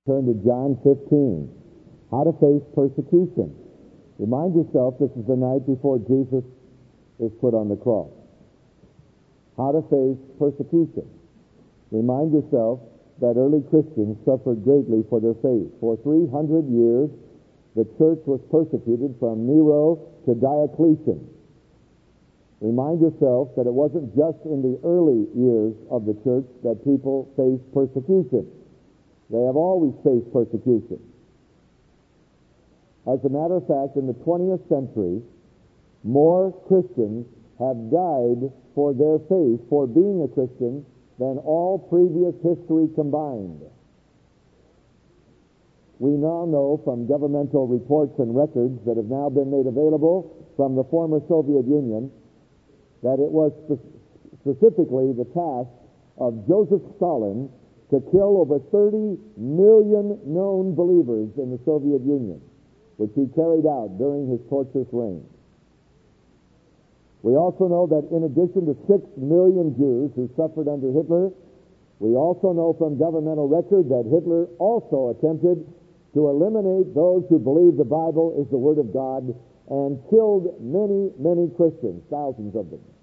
Turn to John 15. How to face persecution. Remind yourself this is the night before Jesus is put on the cross. How to face persecution. Remind yourself that early Christians suffered greatly for their faith. For 300 years, the church was persecuted from Nero to Diocletian. Remind yourself that it wasn't just in the early years of the church that people faced persecution. They have always faced persecution. As a matter of fact, in the 20th century, more Christians have died for their faith, for being a Christian, than all previous history combined. We now know from governmental reports and records that have now been made available from the former Soviet Union that it was specifically the task of Joseph Stalin to kill over 30 million known believers in the Soviet Union, which he carried out during his torturous reign. We also know that in addition to 6 million Jews who suffered under Hitler, we also know from governmental record that Hitler also attempted to eliminate those who believed the Bible is the Word of God and killed many, many Christians, thousands of them.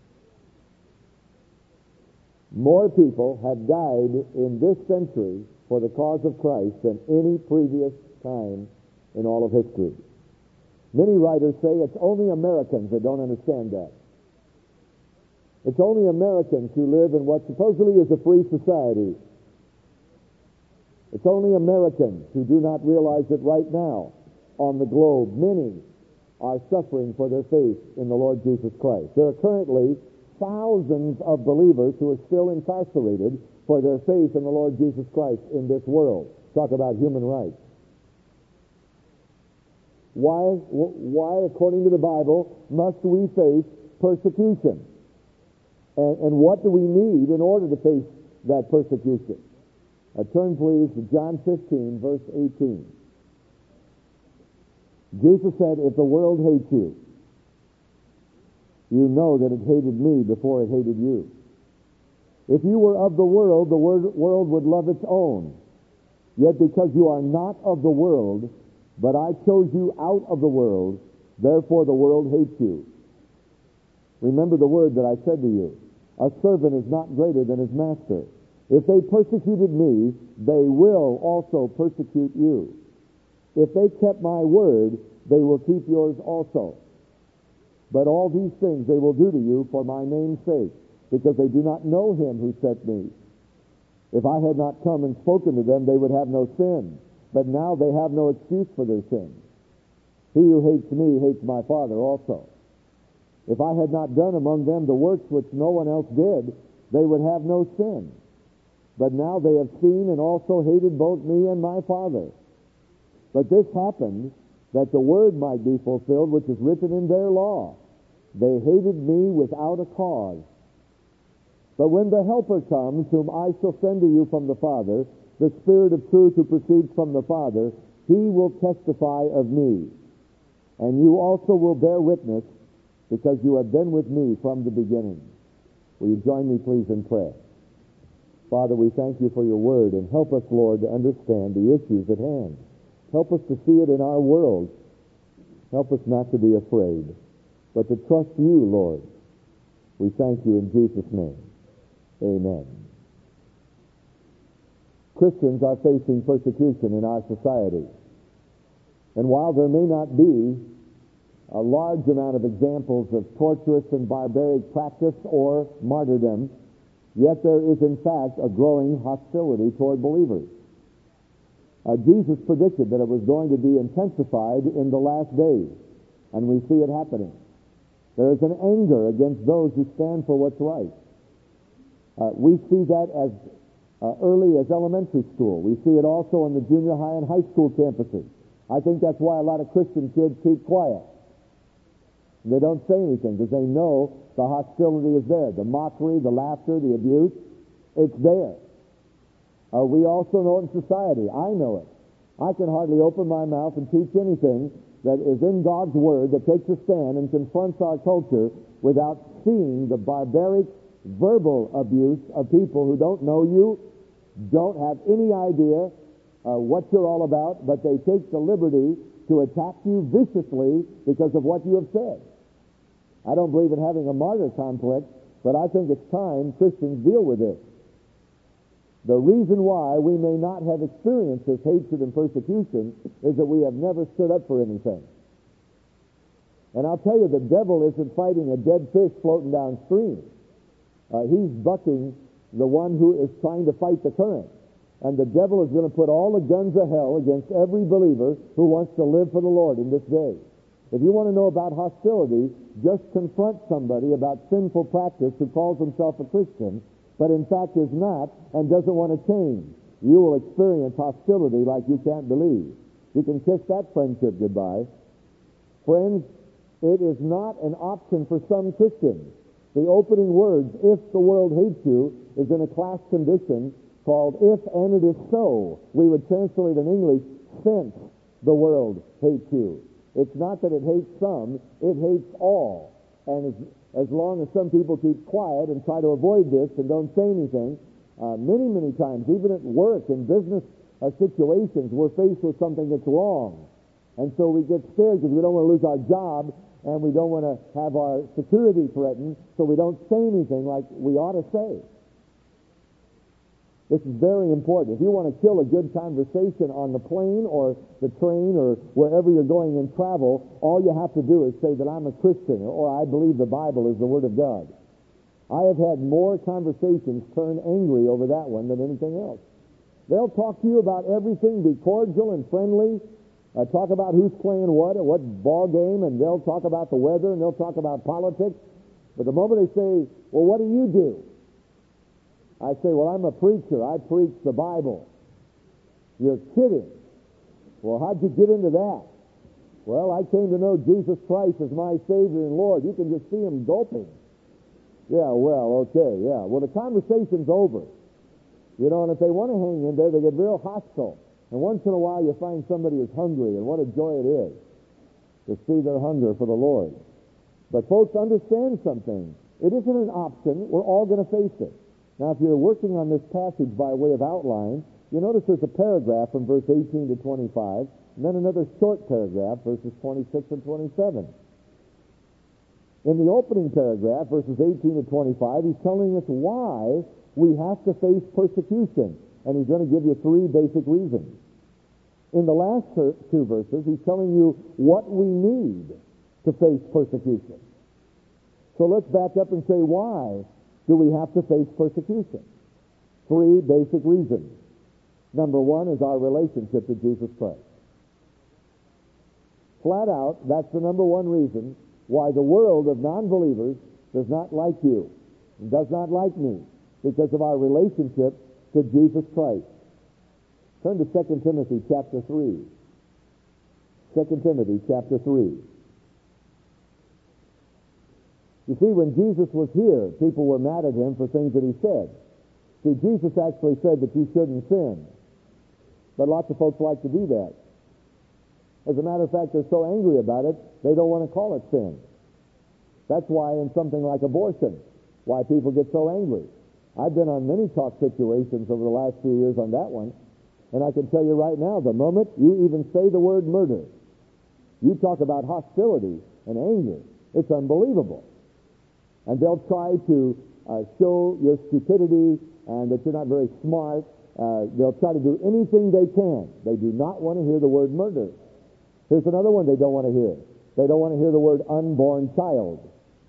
More people have died in this century for the cause of Christ than any previous time in all of history. Many writers say it's only Americans that don't understand that. It's only Americans who live in what supposedly is a free society. It's only Americans who do not realize that right now on the globe, many are suffering for their faith in the Lord Jesus Christ. There are currently thousands of believers who are still incarcerated for their faith in the Lord Jesus Christ in this world. Talk about human rights. Why, according to the Bible, must we face persecution? And what do we need in order to face that persecution? Turn, please, to John 15, verse 18. Jesus said, if the world hates you, you know that it hated me before it hated you. If you were of the world would love its own. Yet because you are not of the world, but I chose you out of the world, therefore the world hates you. Remember the word that I said to you. A servant is not greater than his master. If they persecuted me, they will also persecute you. If they kept my word, they will keep yours also. But all these things they will do to you for my name's sake, because they do not know him who sent me. If I had not come and spoken to them, they would have no sin. But now they have no excuse for their sin. He who hates me hates my Father also. If I had not done among them the works which no one else did, they would have no sin. But now they have seen and also hated both me and my Father. But this happened that the word might be fulfilled which is written in their law. They hated me without a cause. But when the Helper comes, whom I shall send to you from the Father, the Spirit of truth who proceeds from the Father, he will testify of me. And you also will bear witness, because you have been with me from the beginning. Will you join me, please, in prayer? Father, we thank you for your word, and help us, Lord, to understand the issues at hand. Help us to see it in our world. Help us not to be afraid, but to trust you, Lord. We thank you in Jesus' name. Amen. Christians are facing persecution in our society. And while there may not be a large amount of examples of torturous and barbaric practice or martyrdom, yet there is in fact a growing hostility toward believers. Jesus predicted that it was going to be intensified in the last days, and we see it happening. There is an anger against those who stand for what's right. We see that as early as elementary school. We see it also in the junior high and high school campuses. I think that's why a lot of Christian kids keep quiet. They don't say anything because they know the hostility is there. The mockery, the laughter, the abuse, it's there. We also know it in society. I know it. I can hardly open my mouth and teach anything that is in God's Word that takes a stand and confronts our culture without seeing the barbaric verbal abuse of people who don't know you, don't have any idea what you're all about, but they take the liberty to attack you viciously because of what you have said. I don't believe in having a martyr complex, but I think it's time Christians deal with this. The reason why we may not have experienced this hatred and persecution is that we have never stood up for anything. And I'll tell you, the devil isn't fighting a dead fish floating downstream. He's bucking the one who is trying to fight the current. And the devil is going to put all the guns of hell against every believer who wants to live for the Lord in this day. If you want to know about hostility, just confront somebody about sinful practice who calls himself a Christian, but in fact is not and doesn't want to change. You will experience hostility like you can't believe. You can kiss that friendship goodbye. Friends, it is not an option for some Christians. The opening words, "if the world hates you," is in a class condition called "if and it is so." We would translate in English, "since the world hates you." It's not that it hates some, it hates all. And as long as some people keep quiet and try to avoid this and don't say anything, many times, even at work, in business situations, we're faced with something that's wrong. And so we get scared because we don't want to lose our job and we don't want to have our security threatened, so we don't say anything like we ought to say. This is very important. If you want to kill a good conversation on the plane or the train or wherever you're going in travel, all you have to do is say that I'm a Christian or I believe the Bible is the Word of God. I have had more conversations turn angry over that one than anything else. They'll talk to you about everything, be cordial and friendly, talk about who's playing what ball game, and they'll talk about the weather and they'll talk about politics. But the moment they say, "Well, what do?" I say, "Well, I'm a preacher. I preach the Bible." "You're kidding." "Well, how'd you get into that?" "Well, I came to know Jesus Christ as my Savior and Lord." You can just see him gulping. "Yeah, well, okay, yeah. Well, the conversation's over. You know, and if they want to hang in there, they get real hostile. And once in a while you find somebody is hungry, and what a joy it is to see their hunger for the Lord. But folks, understand something. It isn't an option. We're all going to face it. Now, if you're working on this passage by way of outline, you notice there's a paragraph from verse 18 to 25, and then another short paragraph, verses 26 and 27. In the opening paragraph, verses 18 to 25, he's telling us why we have to face persecution, and he's going to give you three basic reasons. In the last two verses, he's telling you what we need to face persecution. So let's back up and say, why do we have to face persecution? Three basic reasons. Number one is our relationship to Jesus Christ. Flat out, that's the number one reason why the world of non-believers does not like you, and does not like me, because of our relationship to Jesus Christ. Turn to 2 Timothy chapter 3. 2 Timothy chapter 3. You see, when Jesus was here, people were mad at him for things that he said. See, Jesus actually said that you shouldn't sin. But lots of folks like to do that. As a matter of fact, they're so angry about it, they don't want to call it sin. That's why in something like abortion, why people get so angry. I've been on many talk situations over the last few years on that one, and I can tell you right now, the moment you even say the word murder, you talk about hostility and anger. It's unbelievable. And they'll try to show your stupidity and that you're not very smart. They'll try to do anything they can. They do not want to hear the word murder. Here's another one they don't want to hear. They don't want to hear the word unborn child.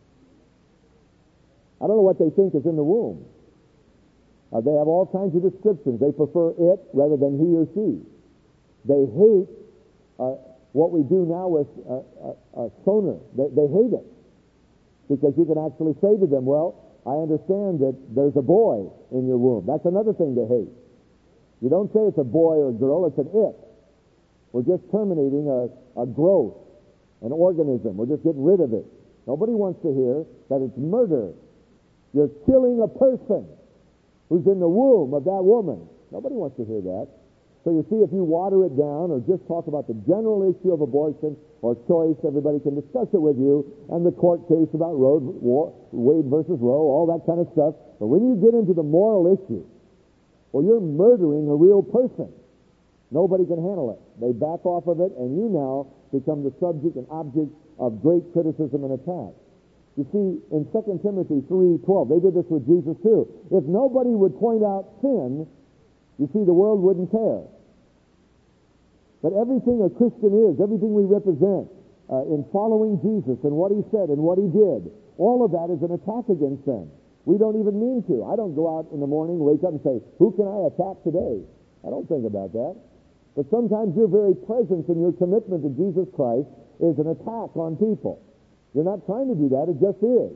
I don't know what they think is in the womb. They have all kinds of descriptions. They prefer it rather than he or she. They hate what we do now with sonar. They hate it. Because you can actually say to them, well, I understand that there's a boy in your womb. That's another thing they hate. You don't say it's a boy or a girl, it's an it. We're just terminating a growth, an organism. We're just getting rid of it. Nobody wants to hear that it's murder. You're killing a person who's in the womb of that woman. Nobody wants to hear that. So you see, if you water it down or just talk about the general issue of abortion or choice, everybody can discuss it with you, and the court case about Wade versus Roe, all that kind of stuff. But when you get into the moral issue, well, you're murdering a real person. Nobody can handle it. They back off of it, and you now become the subject and object of great criticism and attack. You see, in 2 Timothy 3:12, they did this with Jesus too. If nobody would point out sin, you see, the world wouldn't care. But everything a Christian is, everything we represent in following Jesus and what he said and what he did, all of that is an attack against them. We don't even mean to. I don't go out in the morning, wake up and say, who can I attack today? I don't think about that. But sometimes your very presence and your commitment to Jesus Christ is an attack on people. You're not trying to do that, it just is.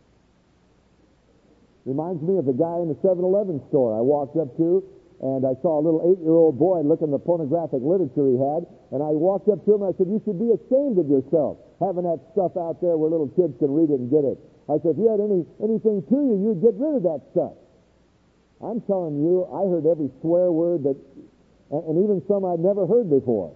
Reminds me of the guy in the 7-Eleven store I walked up to, and I saw a little 8-year-old boy looking at the pornographic literature he had, and I walked up to him and I said, you should be ashamed of yourself, having that stuff out there where little kids can read it and get it. I said, if you had anything to you, you'd get rid of that stuff. I'm telling you, I heard every swear word that, and even some I'd never heard before.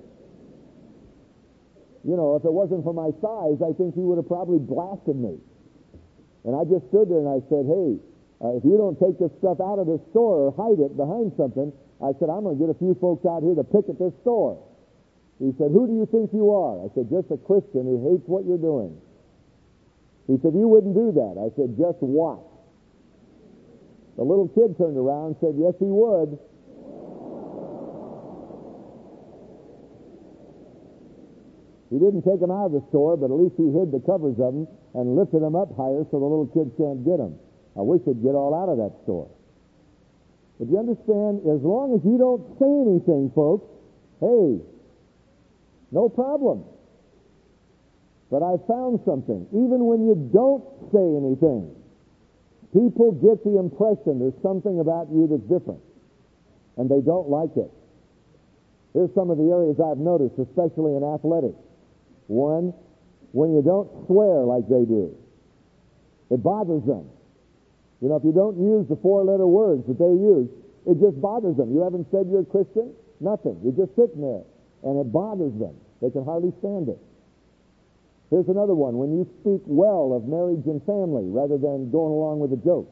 You know, if it wasn't for my size, I think he would have probably blasted me. And I just stood there and I said, hey, if you don't take this stuff out of this store or hide it behind something, I said, I'm going to get a few folks out here to picket this store. He said, who do you think you are? I said, just a Christian who hates what you're doing. He said, you wouldn't do that. I said, just watch. The little kid turned around and said, yes, he would. He didn't take them out of the store, but at least he hid the covers of them and lifted them up higher so the little kids can't get them. I wish they'd get all out of that store. But you understand, as long as you don't say anything, folks, hey, no problem. But I found something. Even when you don't say anything, people get the impression there's something about you that's different, and they don't like it. Here's some of the areas I've noticed, especially in athletics. One, when you don't swear like they do, it bothers them. You know, if you don't use the 4-letter words that they use, it just bothers them. You haven't said you're a Christian? Nothing. You're just sitting there, and it bothers them. They can hardly stand it. Here's another one. When you speak well of marriage and family rather than going along with a joke.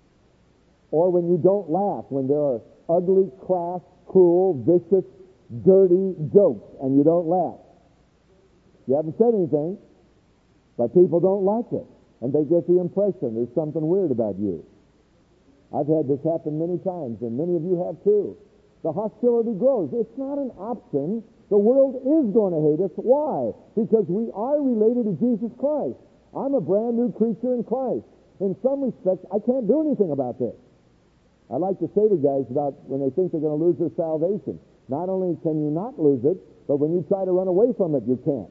Or when you don't laugh when there are ugly, crass, cruel, vicious, dirty jokes and you don't laugh. You haven't said anything, but people don't like it. And they get the impression there's something weird about you. I've had this happen many times, and many of you have too. The hostility grows. It's not an option. The world is going to hate us. Why? Because we are related to Jesus Christ. I'm a brand new creature in Christ. In some respects, I can't do anything about this. I like to say to guys about when they think they're going to lose their salvation, not only can you not lose it, but when you try to run away from it, you can't.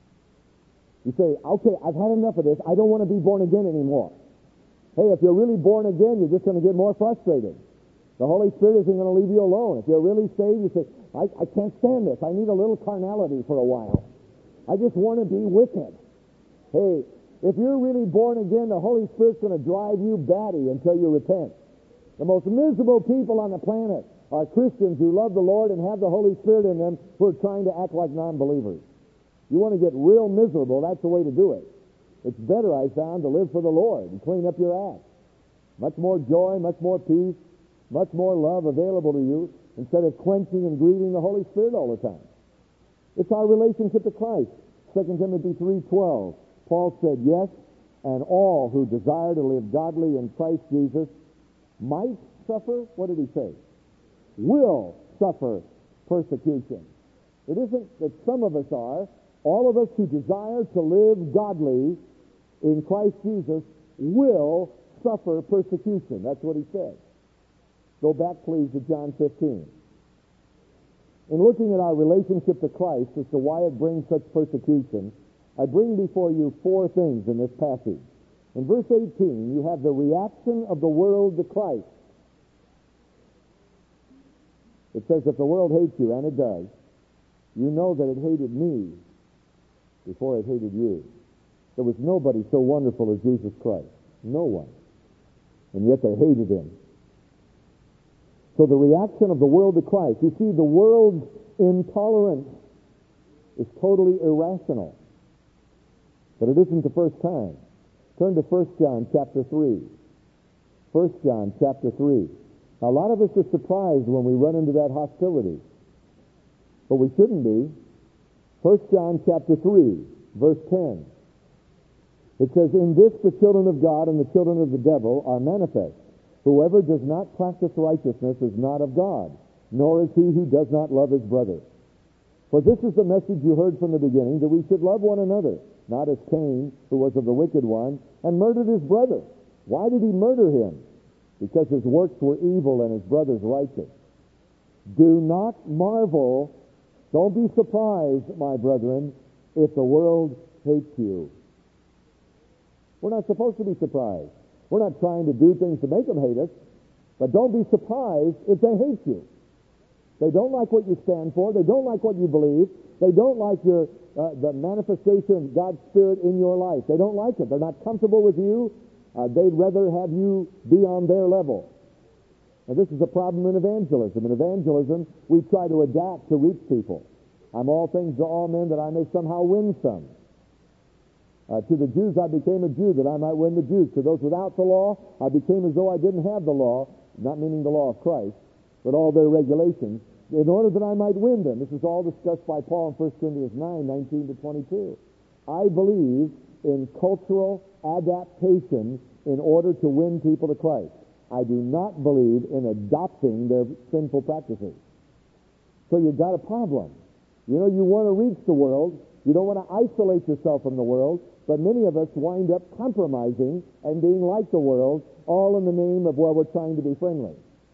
You say, okay, I've had enough of this. I don't want to be born again anymore. Hey, if you're really born again, you're just going to get more frustrated. The Holy Spirit isn't going to leave you alone. If you're really saved, you say, I can't stand this. I need a little carnality for a while. I just want to be wicked. Hey, if you're really born again, the Holy Spirit's going to drive you batty until you repent. The most miserable people on the planet are Christians who love the Lord and have the Holy Spirit in them who are trying to act like non-believers. You want to get real miserable, that's the way to do it. It's better, I found, to live for the Lord and clean up your act. Much more joy, much more peace, much more love available to you instead of quenching and grieving the Holy Spirit all the time. It's our relationship to Christ. 2 Timothy 3:12. Paul said, yes, and all who desire to live godly in Christ Jesus might suffer, what did he say? Will suffer persecution. It isn't that some of us are. All of us who desire to live godly in Christ Jesus will suffer persecution. That's what he said. Go back, please, to John 15. In looking at our relationship to Christ as to why it brings such persecution, I bring before you 4 things in this passage. In verse 18, you have the reaction of the world to Christ. It says, if the world hates you, and it does, you know that it hated me before it hated you. There was nobody so wonderful as Jesus Christ. No one. And yet they hated him. So the reaction of the world to Christ. You see, the world's intolerance is totally irrational. But it isn't the first time. Turn to 1 John chapter 3. 1 John chapter 3. Now, a lot of us are surprised when we run into that hostility. but we shouldn't be. 1 John chapter 3, verse 10. It says, "In this the children of God and the children of the devil are manifest. Whoever does not practice righteousness is not of God, nor is he who does not love his brother. For this is the message you heard from the beginning, that we should love one another, not as Cain, who was of the wicked one, and murdered his brother." Why did he murder him? Because his works were evil and his brother's righteous. Do not marvel, don't be surprised, my brethren, if the world hates you. We're not supposed to be surprised. We're not trying to do things to make them hate us, but don't be surprised if they hate you. They don't like what you stand for. They don't like what you believe. They don't like the manifestation of God's Spirit in your life. They don't like it. They're not comfortable with you. They'd rather have you be on their level. And this is a problem in evangelism. In evangelism, we try to adapt to reach people. I'm all things to all men that I may somehow win some. To the Jews I became a Jew that I might win the Jews. To those without the law, I became as though I didn't have the law, not meaning the law of Christ, but all their regulations, in order that I might win them. This is all discussed by Paul in 1 Corinthians 9, 19 to 22. I believe in cultural adaptation in order to win people to Christ. I do not believe in adopting their sinful practices. So you've got a problem. You know, you want to reach the world. You don't want to isolate yourself from the world, but many of us wind up compromising and being like the world, all in the name of, well, we're trying to be friendly.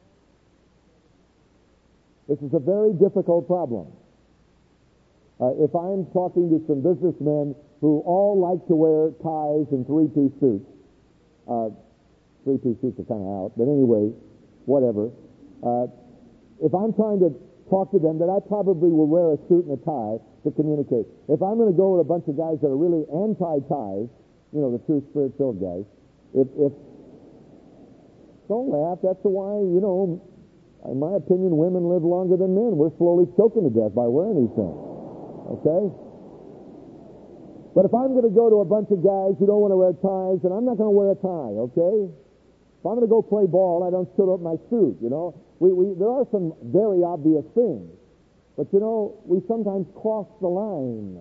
This is a very difficult problem. If I'm talking to some businessmen who all like to wear ties and three-piece suits, three-piece suits are kind of out, but anyway, whatever. If I'm trying to talk to them, that I probably will wear a suit and a tie to communicate. If I'm going to go with a bunch of guys that are really anti-ties, you know, the true spirit-filled guys, if don't laugh, that's why, you know, in my opinion, women live longer than men. We're slowly choking to death by wearing these things. Okay? But if I'm going to go to a bunch of guys who don't want to wear ties, then I'm not going to wear a tie, okay? If I'm going to go play ball, I don't shoot up my suit, you know? There are some very obvious things. But, you know, we sometimes cross the line.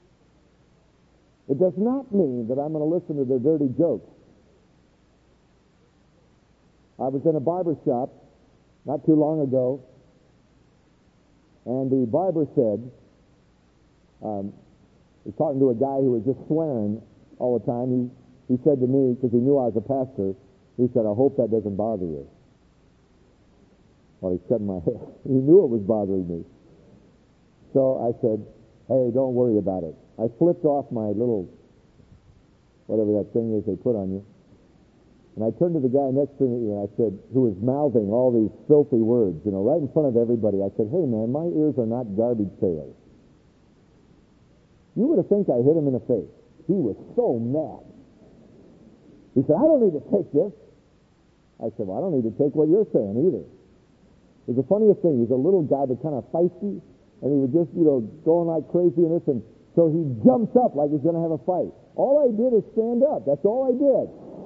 It does not mean that I'm going to listen to their dirty jokes. I was in a barber shop not too long ago, and the barber said, he was talking to a guy who was just swearing all the time. He said to me, because he knew I was a pastor, he said, "I hope that doesn't bother you." Well, he said in my head. He knew it was bothering me. So I said, "Hey, don't worry about it." I flipped off my little, whatever that thing is they put on you, and I turned to the guy next to me, and I said, who was mouthing all these filthy words, you know, right in front of everybody. I said, "Hey, man, my ears are not garbage pails." You would have think I hit him in the face. He was so mad. He said, "I don't need to take this." I said, "Well, I don't need to take what you're saying either." It was the funniest thing. He's a little guy, but kind of feisty, and he was just, you know, going like crazy in this, and so he jumps up like he's going to have a fight. All I did is stand up. That's all I did.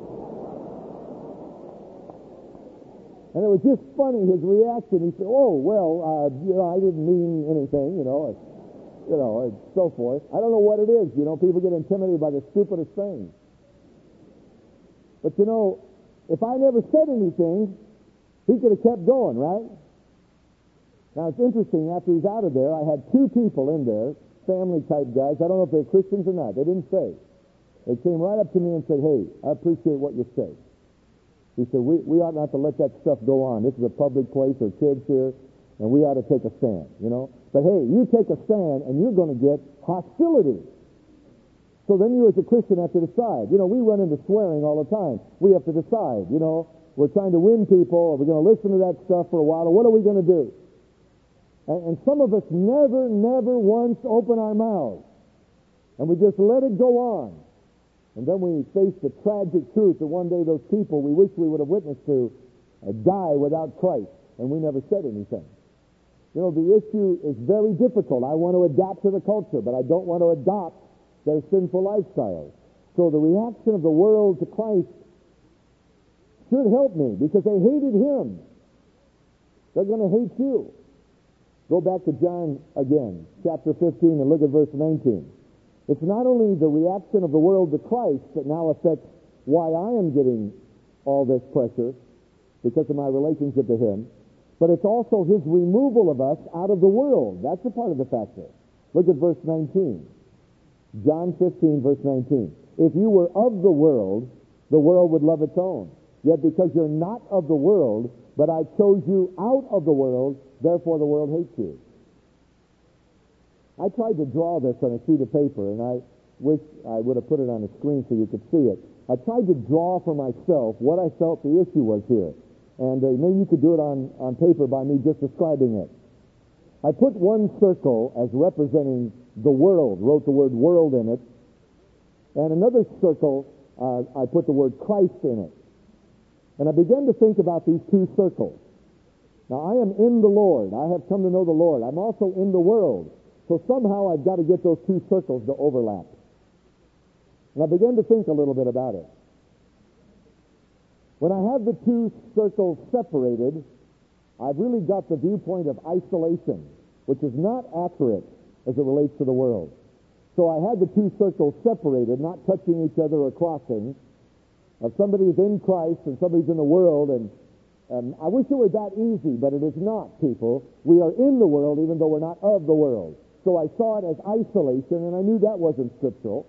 And it was just funny, his reaction. He said, "Oh, well, you know, I didn't mean anything, you know, and so forth." I don't know what it is. You know, people get intimidated by the stupidest things. But, you know, if I never said anything, he could have kept going, right? Now, it's interesting. After he's out of there, I had two people in there, family-type guys. I don't know if they're Christians or not. They didn't say. They came right up to me and said, "Hey, I appreciate what you say." He said, we ought not to let that stuff go on. This is a public place. There are kids here, and we ought to take a stand, you know. But, hey, you take a stand, and you're going to get hostility. So then you as a Christian have to decide. You know, we run into swearing all the time. We have to decide, you know. We're trying to win people. Are we going to listen to that stuff for a while? Or what are we going to do? And some of us never once open our mouths. And we just let it go on. And then we face the tragic truth that one day those people we wish we would have witnessed to die without Christ. And we never said anything. You know, the issue is very difficult. I want to adapt to the culture, but I don't want to adopt their sinful lifestyles. So the reaction of the world to Christ should help me, because they hated him. They're going to hate you. Go back to John again, chapter 15, and look at verse 19. It's not only the reaction of the world to Christ that now affects why I am getting all this pressure because of my relationship to him, but it's also his removal of us out of the world. That's a part of the factor. Look at verse 19. John 15, verse 19. If you were of the world would love its own. Yet because you're not of the world, but I chose you out of the world, therefore the world hates you. I tried to draw this on a sheet of paper, and I wish I would have put it on the screen so you could see it. I tried to draw for myself what I felt the issue was here. And maybe you could do it on paper by me just describing it. I put one circle as representing the world, wrote the word world in it, and another circle, I put the word Christ in it. And I began to think about these two circles. Now, I am in the Lord. I have come to know the Lord. I'm also in the world. So somehow I've got to get those two circles to overlap. And I began to think a little bit about it. When I have the two circles separated, I've really got the viewpoint of isolation, which is not accurate as it relates to the world. So I had the two circles separated, not touching each other or crossing, of somebody who's in Christ and somebody's in the world, and I wish it were that easy, but it is not, people. We are in the world even though we're not of the world. So I saw it as isolation, and I knew that wasn't scriptural.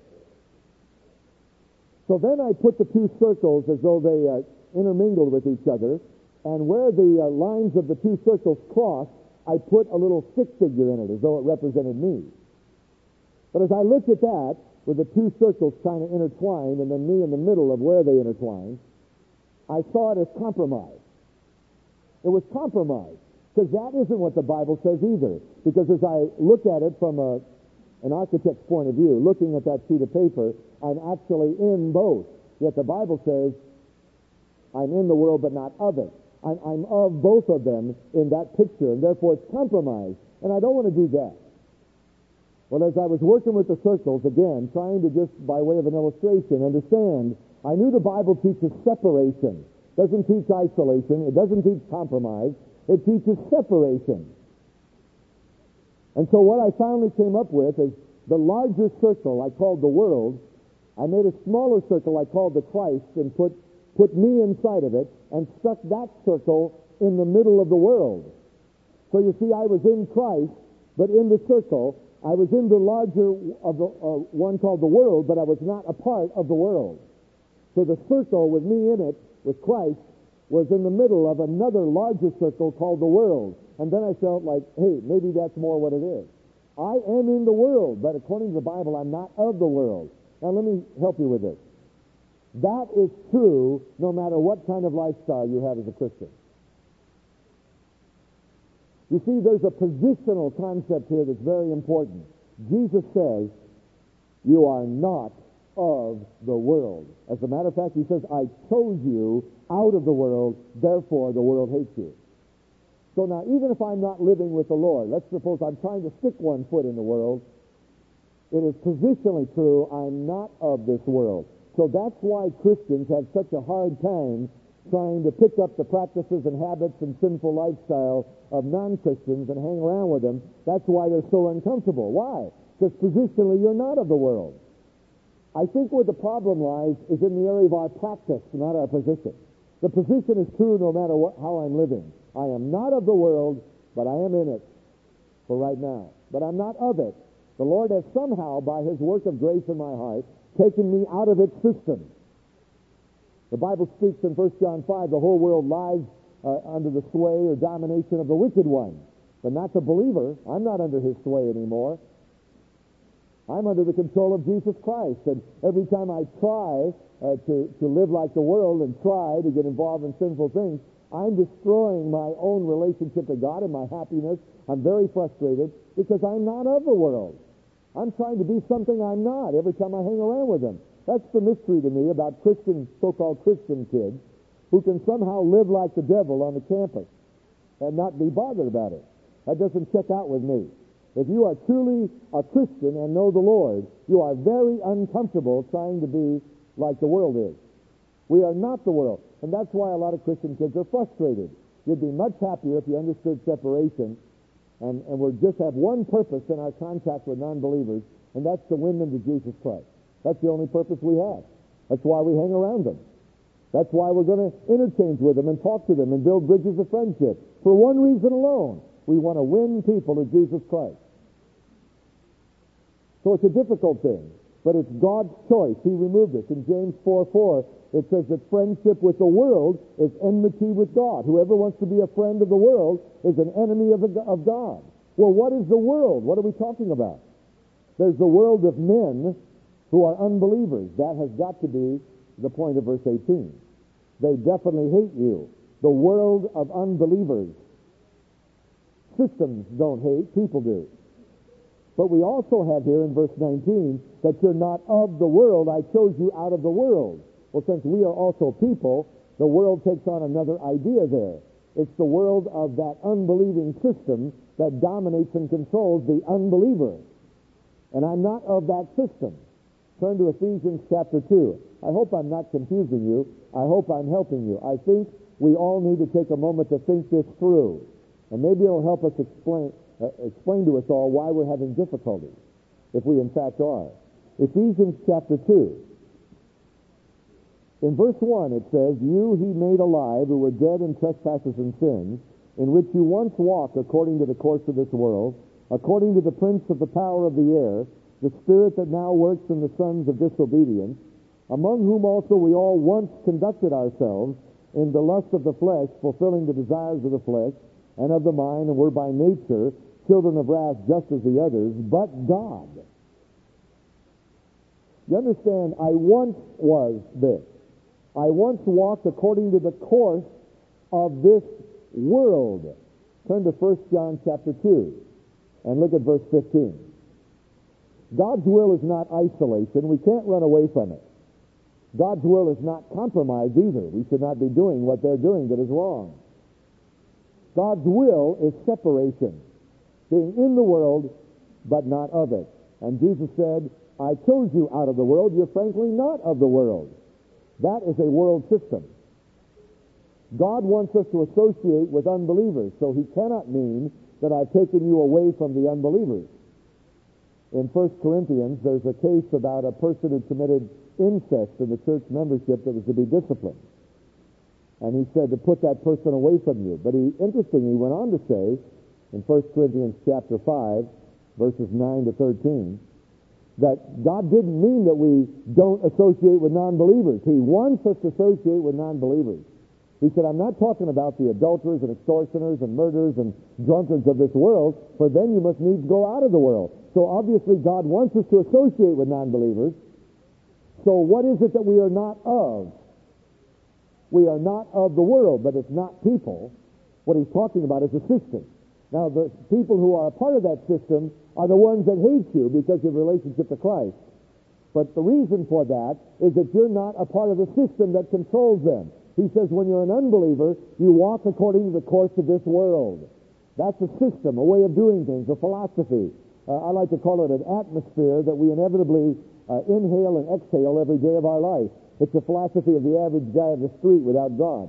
So then I put the two circles as though they intermingled with each other, and where the lines of the two circles crossed, I put a little stick figure in it as though it represented me. But as I looked at that, with the two circles kind of intertwined, and then me in the middle of where they intertwined, I saw it as compromise. It was compromise, because that isn't what the Bible says either. Because as I look at it from an architect's point of view, looking at that sheet of paper, I'm actually in both. Yet the Bible says, I'm in the world but not of it. I'm of both of them in that picture, and therefore it's compromise. And I don't want to do that. Well, as I was working with the circles, again, trying to just, by way of an illustration, understand, I knew the Bible teaches separation. It doesn't teach isolation. It doesn't teach compromise. It teaches separation. And so what I finally came up with is the larger circle I called the world. I made a smaller circle I called the Christ and put me inside of it and stuck that circle in the middle of the world. So you see, I was in Christ, but in the circle, I was in the larger of the one called the world, but I was not a part of the world. So the circle with me in it, with Christ, was in the middle of another larger circle called the world. And then I felt like, hey, maybe that's more what it is. I am in the world, but according to the Bible, I'm not of the world. Now let me help you with this. That is true no matter what kind of lifestyle you have as a Christian. You see, there's a positional concept here that's very important. Jesus says, you are not of the world. As a matter of fact, he says, I chose you out of the world, therefore the world hates you. So now, even if I'm not living with the Lord, let's suppose I'm trying to stick one foot in the world, it is positionally true, I'm not of this world. So that's why Christians have such a hard time trying to pick up the practices and habits and sinful lifestyle of non-Christians and hang around with them. That's why they're so uncomfortable. Why? Because positionally you're not of the world. I think where the problem lies is in the area of our practice, not our position. The position is true no matter how I'm living. I am not of the world, but I am in it for right now. But I'm not of it. The Lord has somehow, by his work of grace in my heart, taken me out of its system. The Bible speaks in 1 John 5, the whole world lies under the sway or domination of the wicked one. But not the believer. I'm not under his sway anymore. I'm under the control of Jesus Christ. And every time I try to live like the world and try to get involved in sinful things, I'm destroying my own relationship to God and my happiness. I'm very frustrated because I'm not of the world. I'm trying to be something I'm not every time I hang around with them. That's the mystery to me about Christian, so-called Christian kids who can somehow live like the devil on the campus and not be bothered about it. That doesn't check out with me. If you are truly a Christian and know the Lord, you are very uncomfortable trying to be like the world is. We are not the world. And that's why a lot of Christian kids are frustrated. You'd be much happier if you understood separation And we just have one purpose in our contact with non-believers, and that's to win them to Jesus Christ. That's the only purpose we have. That's why we hang around them. That's why we're going to interchange with them and talk to them and build bridges of friendship. For one reason alone, we want to win people to Jesus Christ. So it's a difficult thing, but it's God's choice. He removed it. In James 4:4, it says that friendship with the world is enmity with God. Whoever wants to be a friend of the world is an enemy of God. Well, what is the world? What are we talking about? There's the world of men who are unbelievers. That has got to be the point of verse 18. They definitely hate you. The world of unbelievers. Systems don't hate, people do. But we also have here in verse 19 that you're not of the world, I chose you out of the world. Well, since we are also people, the world takes on another idea there. It's the world of that unbelieving system that dominates and controls the unbeliever. And I'm not of that system. Turn to Ephesians chapter 2. I hope I'm not confusing you. I hope I'm helping you. I think we all need to take a moment to think this through. And maybe it'll help us explain to us all why we're having difficulty, if we in fact are. Ephesians chapter 2. In verse 1 it says, you he made alive who were dead in trespasses and sins, in which you once walked according to the course of this world, according to the prince of the power of the air, the spirit that now works in the sons of disobedience, among whom also we all once conducted ourselves in the lust of the flesh, fulfilling the desires of the flesh and of the mind, and were by nature children of wrath just as the others, but God. You understand, I once was this. I once walked according to the course of this world. Turn to 1 John chapter 2 and look at verse 15. God's will is not isolation. We can't run away from it. God's will is not compromise either. We should not be doing what they're doing that is wrong. God's will is separation, being in the world, but not of it. And Jesus said, I chose you out of the world. You're frankly not of the world. That is a world system. God wants us to associate with unbelievers, so he cannot mean that I've taken you away from the unbelievers. In 1 Corinthians, there's a case about a person who committed incest in the church membership that was to be disciplined. And he said to put that person away from you. But he interestingly went on to say, in 1 Corinthians chapter 5, verses 9 to 13, that God didn't mean that we don't associate with non-believers. He wants us to associate with non-believers. He said, I'm not talking about the adulterers and extortioners and murderers and drunkards of this world, for then you must needs go out of the world. So obviously God wants us to associate with non-believers. So what is it that we are not of? We are not of the world, but it's not people. What he's talking about is a system. Now, the people who are a part of that system are the ones that hate you because of your relationship to Christ. But the reason for that is that you're not a part of the system that controls them. He says when you're an unbeliever, you walk according to the course of this world. That's a system, a way of doing things, a philosophy. I like to call it an atmosphere that we inevitably inhale and exhale every day of our life. It's a philosophy of the average guy of the street without God.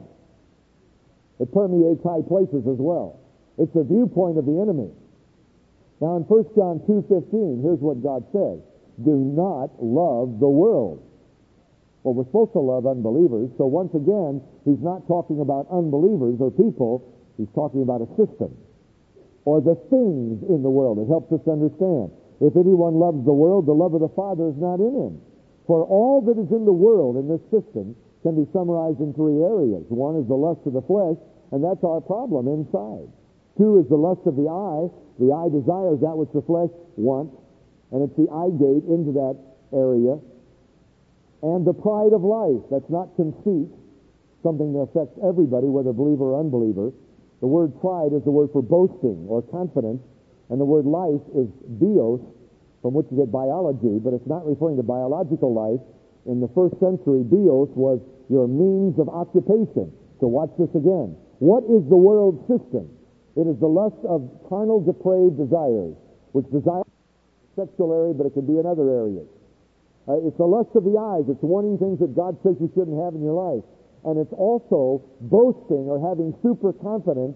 It permeates high places as well. It's the viewpoint of the enemy. Now in 1 John 2:15, here's what God says. Do not love the world. Well, we're supposed to love unbelievers, so once again, he's not talking about unbelievers or people, he's talking about a system. Or the things in the world. It helps us understand. If anyone loves the world, the love of the Father is not in him. For all that is in the world, in this system, can be summarized in three areas. One is the lust of the flesh, and that's our problem inside. Two is the lust of the eye. The eye desires that which the flesh wants, and it's the eye gate into that area. And the pride of life. That's not conceit, something that affects everybody, whether believer or unbeliever. The word pride is the word for boasting or confidence, and the word life is bios, from which you get biology, but it's not referring to biological life. In the first century, bios was your means of occupation. So watch this again. What is the world system? It is the lust of carnal, depraved desires, which desire sexual area, but it can be in other areas. It's the lust of the eyes. It's wanting things that God says you shouldn't have in your life. And it's also boasting or having super confidence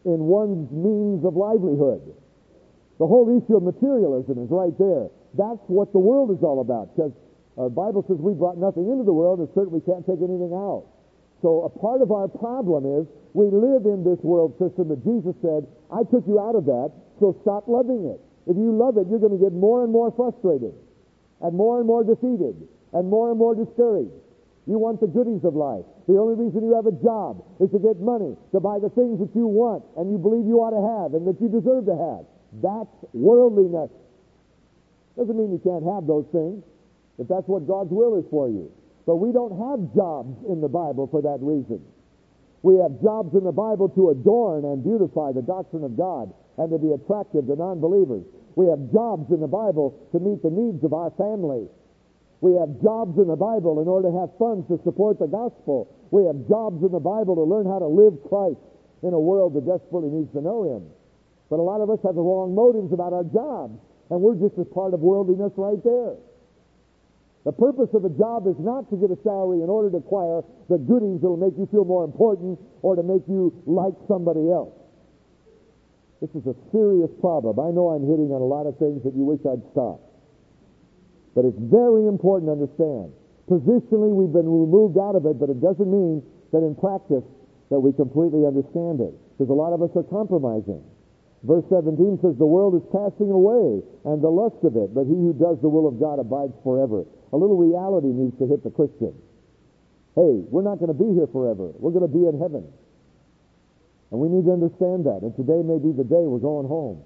in one's means of livelihood. The whole issue of materialism is right there. That's what the world is all about, because the Bible says we brought nothing into the world, and certainly can't take anything out. So a part of our problem is we live in this world system that Jesus said, I took you out of that, so stop loving it. If you love it, you're going to get more and more frustrated, and more defeated, and more discouraged. You want the goodies of life. The only reason you have a job is to get money, to buy the things that you want, and you believe you ought to have, and that you deserve to have. That's worldliness. Doesn't mean you can't have those things, if that's what God's will is for you. But we don't have jobs in the Bible for that reason. We have jobs in the Bible to adorn and beautify the doctrine of God and to be attractive to non-believers. We have jobs in the Bible to meet the needs of our family. We have jobs in the Bible in order to have funds to support the gospel. We have jobs in the Bible to learn how to live Christ in a world that desperately needs to know Him. But a lot of us have the wrong motives about our jobs, and we're just as part of worldliness right there. The purpose of a job is not to get a salary in order to acquire the goodies that will make you feel more important or to make you like somebody else. This is a serious problem. I know I'm hitting on a lot of things that you wish I'd stop. But it's very important to understand. Positionally, we've been removed out of it, but it doesn't mean that in practice that we completely understand it. Because a lot of us are compromising. Verse 17 says, the world is passing away, and the lust of it, but he who does the will of God abides forever. A little reality needs to hit the Christian. Hey, we're not going to be here forever. We're going to be in heaven. And we need to understand that. And today may be the day we're going home.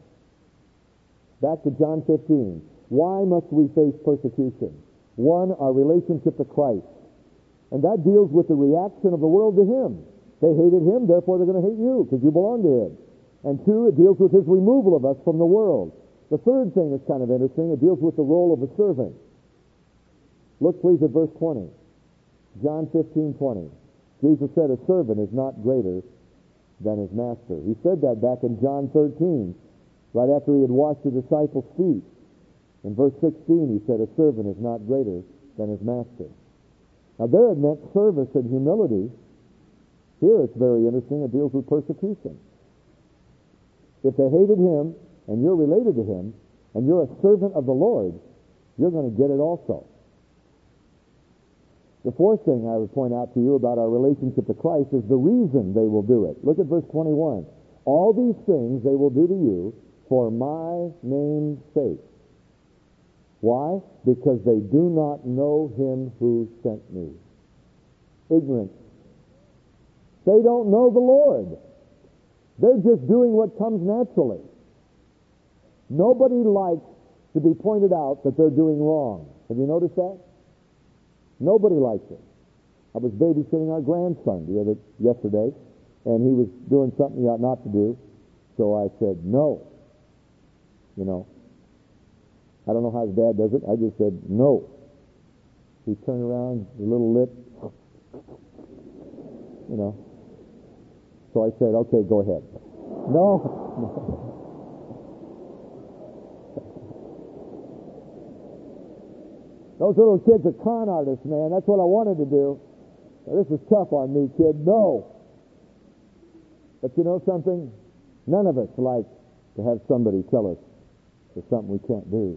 Back to John 15. Why must we face persecution? One, our relationship to Christ. And that deals with the reaction of the world to Him. They hated Him, therefore they're going to hate you, because you belong to Him. And two, it deals with His removal of us from the world. The third thing is kind of interesting. It deals with the role of a servant. Look please at verse 20. John 15:20. Jesus said, a servant is not greater than his master. He said that back in John 13, right after He had washed the disciples' feet. In verse 16, He said, a servant is not greater than his master. Now there it meant service and humility. Here it's very interesting. It deals with persecution. If they hated Him, and you're related to Him, and you're a servant of the Lord, you're going to get it also. The fourth thing I would point out to you about our relationship to Christ is the reason they will do it. Look at verse 21. All these things they will do to you for my name's sake. Why? Because they do not know Him who sent me. Ignorance. They don't know the Lord. They're just doing what comes naturally. Nobody likes to be pointed out that they're doing wrong. Have you noticed that? Nobody likes it. I was babysitting our grandson yesterday, and he was doing something he ought not to do. So I said, no. You know, I don't know how his dad does it. I just said, no. He turned around, his little lip, you know. So I said, okay, go ahead. No. Those little kids are con artists, man. That's what I wanted to do. This is tough on me, kid. No. But you know something? None of us like to have somebody tell us there's something we can't do.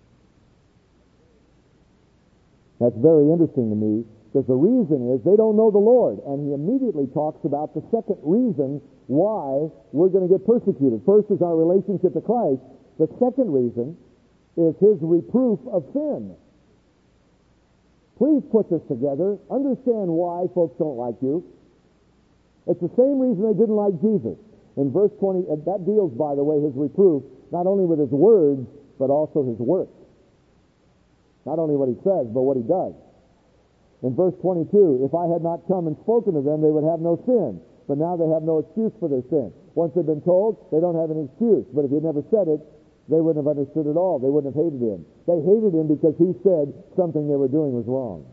That's very interesting to me, because the reason is they don't know the Lord. And he immediately talks about the second reason why we're going to get persecuted. First is our relationship to Christ. The second reason is His reproof of sin. Please put this together. Understand why folks don't like you. It's the same reason they didn't like Jesus. In verse 20, that deals, by the way, His reproof, not only with His words, but also His works. Not only what He says, but what He does. In verse 22, if I had not come and spoken to them, they would have no sin. But now they have no excuse for their sin. Once they've been told, they don't have any excuse. But if He never said it, they wouldn't have understood at all. They wouldn't have hated Him. They hated Him because He said something they were doing was wrong.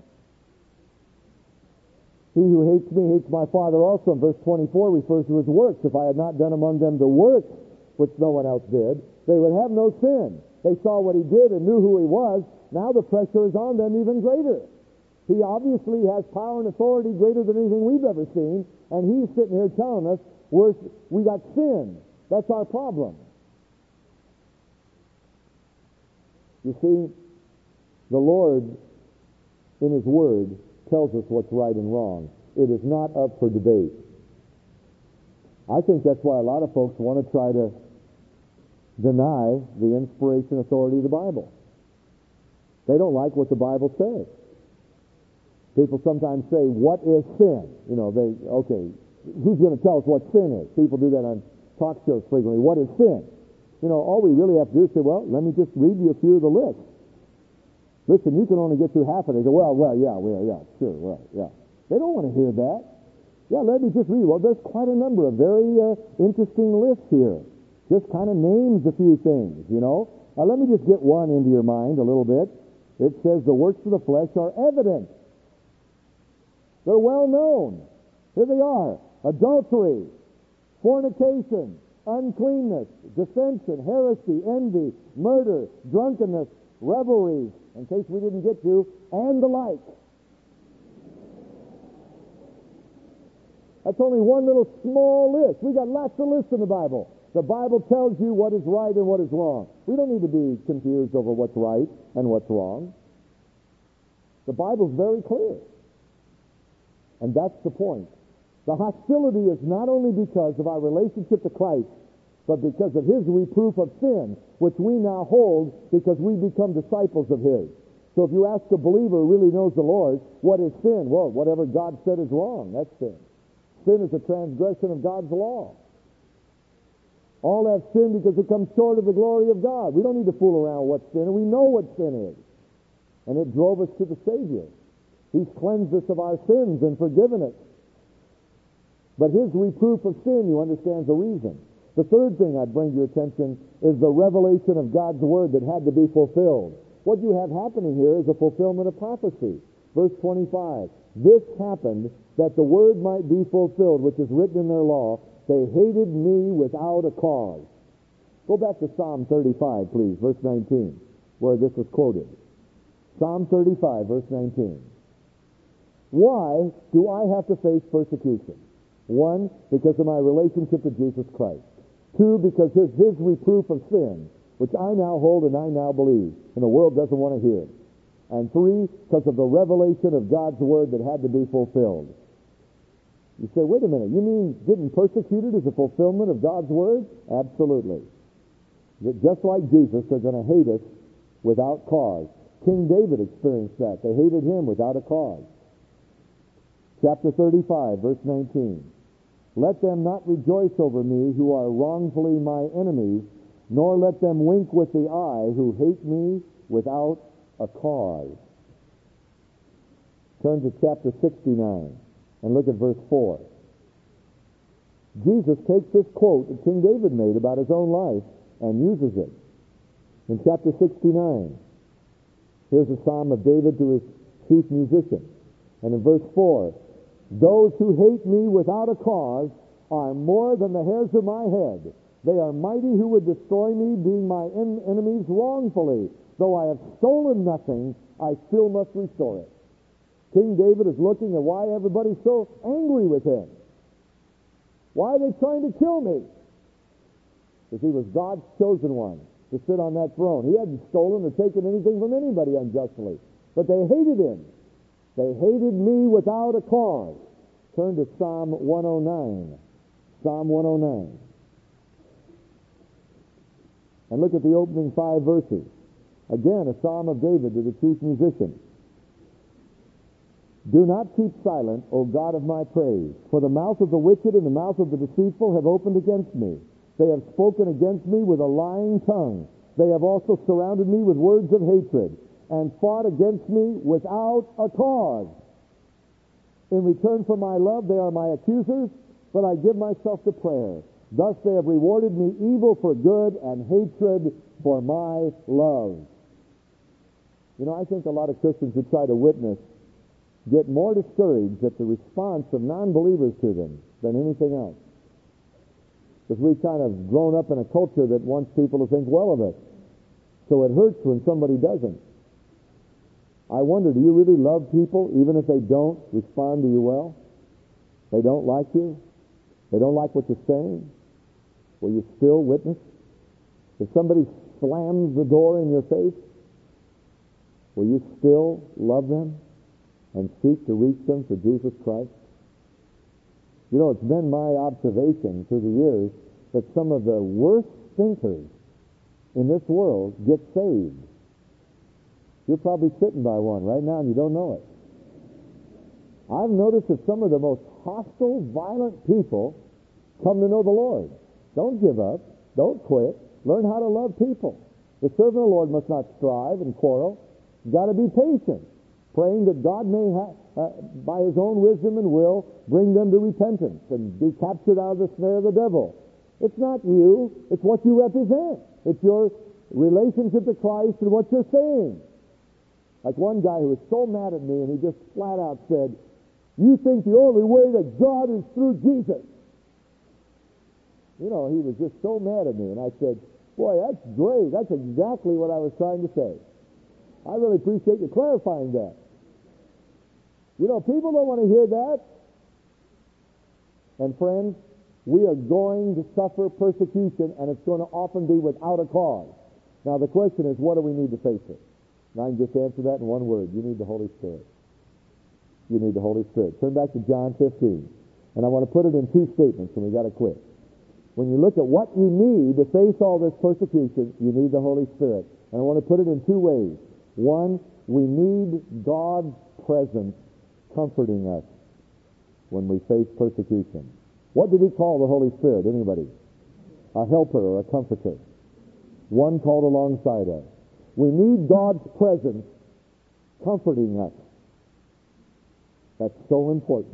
He who hates me hates my Father also. In verse 24 refers to His works. If I had not done among them the works which no one else did, they would have no sin. They saw what He did and knew who He was. Now the pressure is on them even greater. He obviously has power and authority greater than anything we've ever seen, and He's sitting here telling us We got sin. That's our problem. You see, the Lord, in His Word, tells us what's right and wrong. It is not up for debate. I think that's why a lot of folks want to try to deny the inspiration authority of the Bible. They don't like what the Bible says. People sometimes say, what is sin? Who's going to tell us what sin is? People do that on talk shows frequently. What is sin? All we really have to do is say, well, let me just read you a few of the lists. Listen, you can only get through half of it. They say, sure. They don't want to hear that. Yeah, let me just read. Well, there's quite a number of very interesting lists here. Just kind of names a few things, Let me just get one into your mind a little bit. It says the works of the flesh are evident. They're well known. Here they are. Adultery, fornication, uncleanness, dissension, heresy, envy, murder, drunkenness, revelries, in case we didn't get to, and the like. That's only one little small list. We got lots of lists in the Bible. The Bible tells you what is right and what is wrong. We don't need to be confused over what's right and what's wrong. The Bible's very clear. And that's the point. The hostility is not only because of our relationship to Christ, but because of His reproof of sin, which we now hold because we become disciples of His. So if you ask a believer who really knows the Lord, what is sin? Well, whatever God said is wrong. That's sin. Sin is a transgression of God's law. All have sinned because it comes short of the glory of God. We don't need to fool around with what sin is. We know what sin is. And it drove us to the Savior. He's cleansed us of our sins and forgiven us. But His reproof of sin, you understand, the reason. The third thing I'd bring to your attention is the revelation of God's Word that had to be fulfilled. What you have happening here is a fulfillment of prophecy. Verse 25. This happened that the word might be fulfilled, which is written in their law. They hated me without a cause. Go back to Psalm 35, please, verse 19, where this is quoted. Psalm 35, verse 19. Why do I have to face persecution? 1, because of my relationship to Jesus Christ. 2, because his reproof of sin, which I now hold and I now believe, and the world doesn't want to hear. And 3, because of the revelation of God's Word that had to be fulfilled. You say, wait a minute, you mean getting persecuted is a fulfillment of God's Word? Absolutely. Just like Jesus, they're going to hate us without cause. King David experienced that. They hated him without a cause. Chapter 35, verse 19. Let them not rejoice over me who are wrongfully my enemies, nor let them wink with the eye who hate me without a cause. Turn to chapter 69 and look at verse 4. Jesus takes this quote that King David made about his own life and uses it. In chapter 69, here's a psalm of David to his chief musician. And in verse 4, those who hate me without a cause are more than the hairs of my head. They are mighty who would destroy me, being my enemies wrongfully. Though I have stolen nothing, I still must restore it. King David is looking at why everybody's so angry with him. Why are they trying to kill me? Because he was God's chosen one to sit on that throne. He hadn't stolen or taken anything from anybody unjustly. But they hated him. They hated me without a cause. Turn to Psalm 109. Psalm 109. And look at the opening 5 verses. Again, a psalm of David to the chief musician. Do not keep silent, O God of my praise, for the mouth of the wicked and the mouth of the deceitful have opened against me. They have spoken against me with a lying tongue. They have also surrounded me with words of hatred, and fought against me without a cause. In return for my love, they are my accusers, but I give myself to prayer. Thus they have rewarded me evil for good and hatred for my love. You know, I think a lot of Christians who try to witness get more discouraged at the response of non-believers to them than anything else. Because we've kind of grown up in a culture that wants people to think well of us. So it hurts when somebody doesn't. I wonder, do you really love people even if they don't respond to you well? They don't like you? They don't like what you're saying. Will you still witness? If somebody slams the door in your face, will you still love them and seek to reach them for Jesus Christ? You know, it's been my observation through the years that some of the worst thinkers in this world get saved. You're probably sitting by one right now and you don't know it. I've noticed that some of the most hostile, violent people come to know the Lord. Don't give up. Don't quit. Learn how to love people. The servant of the Lord must not strive and quarrel. You've got to be patient, praying that God may, by His own wisdom and will, bring them to repentance and be captured out of the snare of the devil. It's not you. It's what you represent. It's your relationship to Christ and what you're saying. Like one guy who was so mad at me, and he just flat out said, "You think the only way to God is through Jesus." You know, he was just so mad at me, and I said, "Boy, that's great. That's exactly what I was trying to say. I really appreciate you clarifying that." You know, people don't want to hear that. And friends, we are going to suffer persecution, and it's going to often be without a cause. Now, the question is, what do we need to face it? And I can just answer that in one word. You need the Holy Spirit. You need the Holy Spirit. Turn back to John 15. And I want to put it in two statements, and we got to quit. When you look at what you need to face all this persecution, you need the Holy Spirit. And I want to put it in two ways. One, we need God's presence comforting us when we face persecution. What did He call the Holy Spirit? Anybody? A helper or a comforter. One called alongside us. We need God's presence comforting us. That's so important.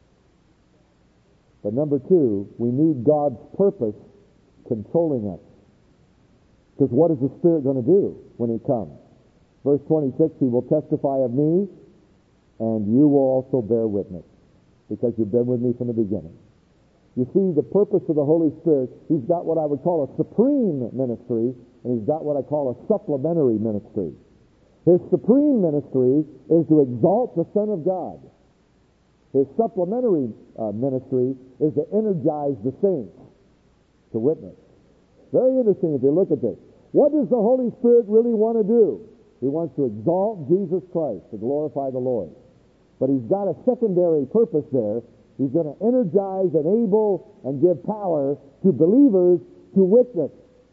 But number two, we need God's purpose controlling us. Because what is the Spirit going to do when He comes? Verse 26, He will testify of me, and you will also bear witness, because you've been with me from the beginning. You see, the purpose of the Holy Spirit, He's got what I would call a supreme ministry, and He's got what I call a supplementary ministry. His supreme ministry is to exalt the Son of God. His supplementary ministry is to energize the saints to witness. Very interesting if you look at this. What does the Holy Spirit really want to do? He wants to exalt Jesus Christ, to glorify the Lord. But He's got a secondary purpose there. He's going to energize, enable, and give power to believers to witness.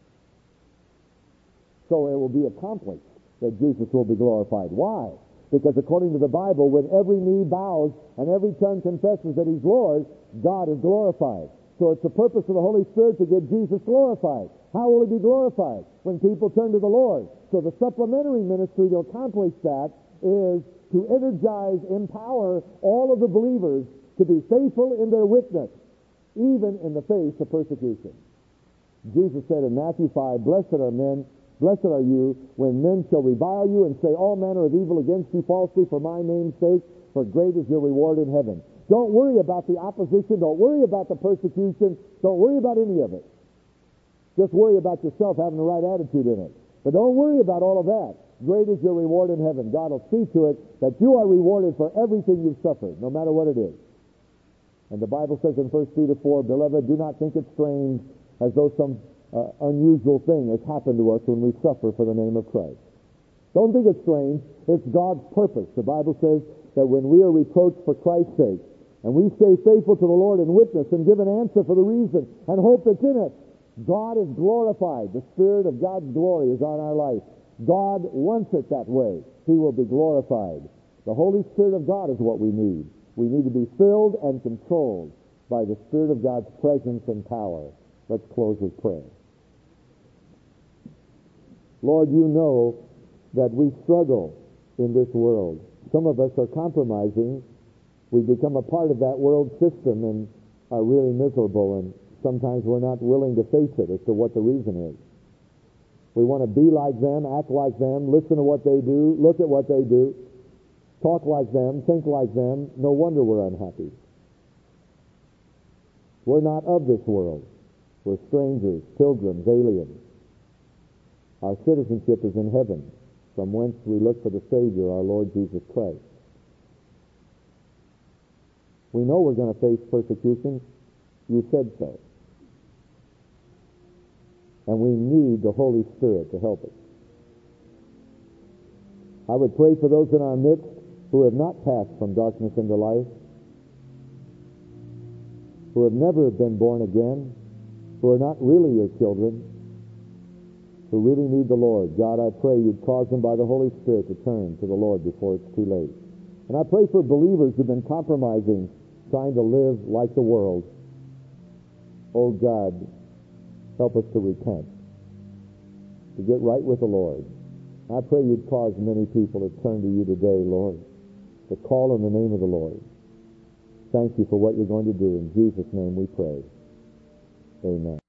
So it will be accomplished that Jesus will be glorified. Why? Because according to the Bible, when every knee bows and every tongue confesses that He's Lord, God is glorified. So it's the purpose of the Holy Spirit to get Jesus glorified. How will He be glorified? When people turn to the Lord. So the supplementary ministry to accomplish that is to energize, empower all of the believers to be faithful in their witness, even in the face of persecution. Jesus said in Matthew 5, Blessed are you when men shall revile you and say all manner of evil against you falsely for my name's sake, for great is your reward in heaven. Don't worry about the opposition. Don't worry about the persecution. Don't worry about any of it. Just worry about yourself having the right attitude in it. But don't worry about all of that. Great is your reward in heaven. God will see to it that you are rewarded for everything you've suffered, no matter what it is. And the Bible says in 1 Peter 4, Beloved, do not think it strange as though some unusual thing has happened to us when we suffer for the name of Christ. Don't think it's strange. It's God's purpose. The Bible says that when we are reproached for Christ's sake, and we stay faithful to the Lord and witness and give an answer for the reason and hope that's in it, God is glorified. The Spirit of God's glory is on our life. God wants it that way. He will be glorified. The Holy Spirit of God is what we need. We need to be filled and controlled by the Spirit of God's presence and power. Let's close with prayer. Lord, you know that we struggle in this world. Some of us are compromising. We become a part of that world system and are really miserable, and sometimes we're not willing to face it as to what the reason is. We want to be like them, act like them, listen to what they do, look at what they do, talk like them, think like them. No wonder we're unhappy. We're not of this world. We're strangers, pilgrims, aliens. Our citizenship is in heaven, from whence we look for the Savior, our Lord Jesus Christ. We know we're going to face persecution. You said so. And we need the Holy Spirit to help us. I would pray for those in our midst who have not passed from darkness into life, who have never been born again, who are not really your children, who really need the Lord. God, I pray you'd cause them by the Holy Spirit to turn to the Lord before it's too late. And I pray for believers who've been compromising, trying to live like the world. Oh God, help us to repent, to get right with the Lord. I pray you'd cause many people to turn to you today, Lord, to call on the name of the Lord. Thank you for what you're going to do. In Jesus' name we pray. Amen.